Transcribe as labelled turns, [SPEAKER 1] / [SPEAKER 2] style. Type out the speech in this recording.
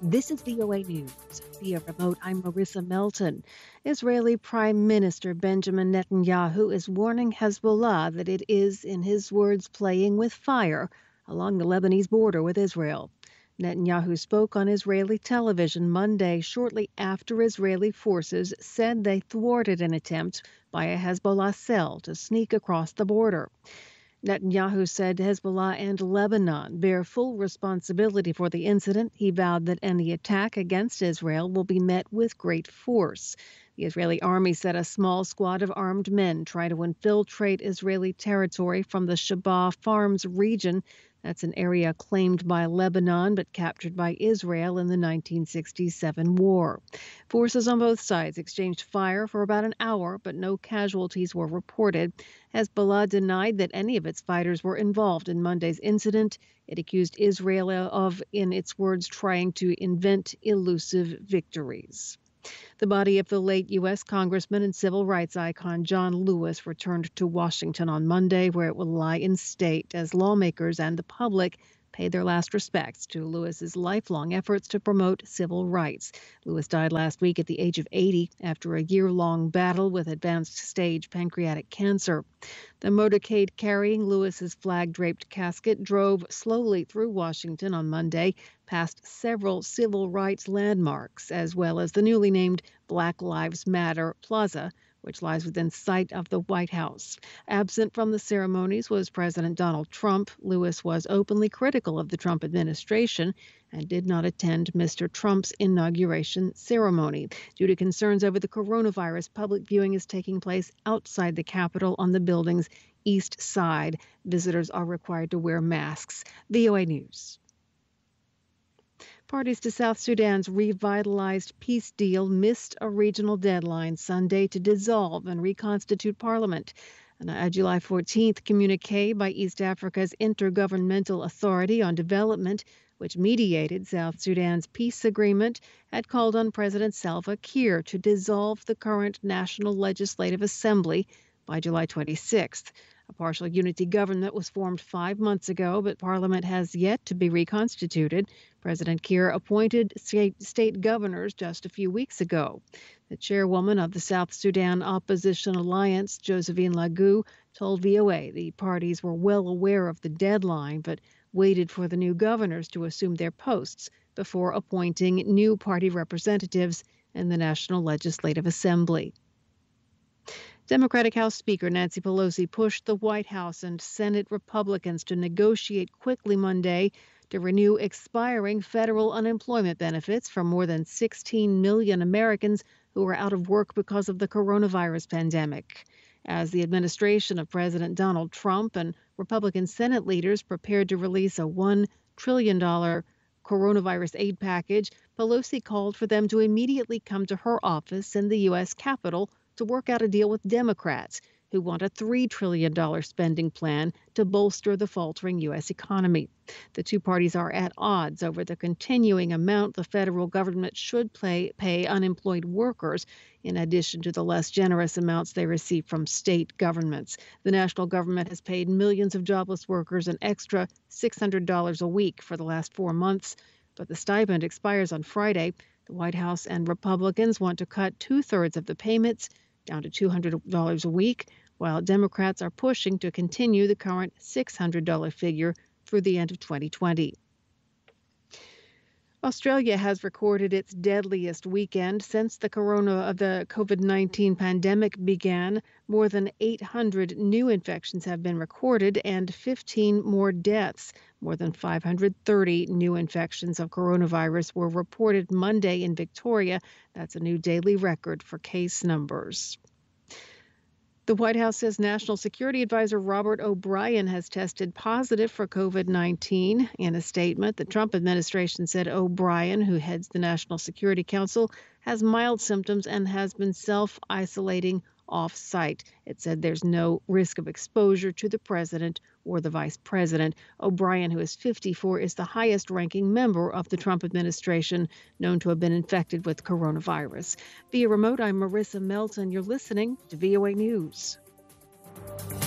[SPEAKER 1] This is VOA News. Via remote, I'm Marissa Melton. Israeli Prime Minister Benjamin Netanyahu is warning Hezbollah that it is, in his words, playing with fire along the Lebanese border with Israel. Netanyahu spoke on Israeli television Monday shortly after Israeli forces said they thwarted an attempt by a Hezbollah cell to sneak across the border. Netanyahu said Hezbollah and Lebanon bear full responsibility for the incident. He vowed that any attack against Israel will be met with great force. The Israeli army said a small squad of armed men tried to infiltrate Israeli territory from the Shabaa Farms region. That's an area claimed by Lebanon but captured by Israel in the 1967 war. Forces on both sides exchanged fire for about an hour, but no casualties were reported. Hezbollah denied that any of its fighters were involved in Monday's incident. It accused Israel of, in its words, trying to invent elusive victories. The body of the late U.S. Congressman and civil rights icon John Lewis returned to Washington on Monday, where it will lie in state as lawmakers and the public paid their last respects to Lewis's lifelong efforts to promote civil rights. Lewis died last week at the age of 80 after a year-long battle with advanced stage pancreatic cancer. The motorcade carrying Lewis's flag-draped casket drove slowly through Washington on Monday, past several civil rights landmarks, as well as the newly named Black Lives Matter Plaza, which lies within sight of the White House. Absent from the ceremonies was President Donald Trump. Lewis was openly critical of the Trump administration and did not attend Mr. Trump's inauguration ceremony. Due to concerns over the coronavirus, public viewing is taking place outside the Capitol on the building's east side. Visitors are required to wear masks. VOA News. Parties to South Sudan's revitalized peace deal missed a regional deadline Sunday to dissolve and reconstitute parliament. A July 14th communique by East Africa's Intergovernmental Authority on Development, which mediated South Sudan's peace agreement, had called on President Salva Kiir to dissolve the current National Legislative Assembly by July 26th. A partial unity government was formed 5 months ago, but Parliament has yet to be reconstituted. President Kiir appointed state governors just a few weeks ago. The chairwoman of the South Sudan Opposition Alliance, Josephine Lagu, told VOA the parties were well aware of the deadline, but waited for the new governors to assume their posts before appointing new party representatives in the National Legislative Assembly. Democratic House Speaker Nancy Pelosi pushed the White House and Senate Republicans to negotiate quickly Monday to renew expiring federal unemployment benefits for more than 16 million Americans who are out of work because of the coronavirus pandemic. As the administration of President Donald Trump and Republican Senate leaders prepared to release a $1 trillion coronavirus aid package, Pelosi called for them to immediately come to her office in the U.S. Capitol to work out a deal with Democrats who want a $3 trillion spending plan to bolster the faltering U.S. economy. The two parties are at odds over the continuing amount the federal government should pay unemployed workers, in addition to the less generous amounts they receive from state governments. The national government has paid millions of jobless workers an extra $600 a week for the last 4 months, but the stipend expires on Friday. The White House and Republicans want to cut 2/3 of the payments down to $200 a week, while Democrats are pushing to continue the current $600 figure through the end of 2020. Australia has recorded its deadliest weekend since the COVID-19 pandemic began. More than 800 new infections have been recorded and 15 more deaths. More than 530 new infections of coronavirus were reported Monday in Victoria. That's a new daily record for case numbers. The White House says National Security Advisor Robert O'Brien has tested positive for COVID-19. In a statement, the Trump administration said O'Brien, who heads the National Security Council, has mild symptoms and has been self-isolating off-site. It said there's no risk of exposure to the president or the vice president. O'Brien, who is 54, is the highest-ranking member of the Trump administration known to have been infected with coronavirus. Via remote, I'm Marissa Melton. You're listening to VOA News.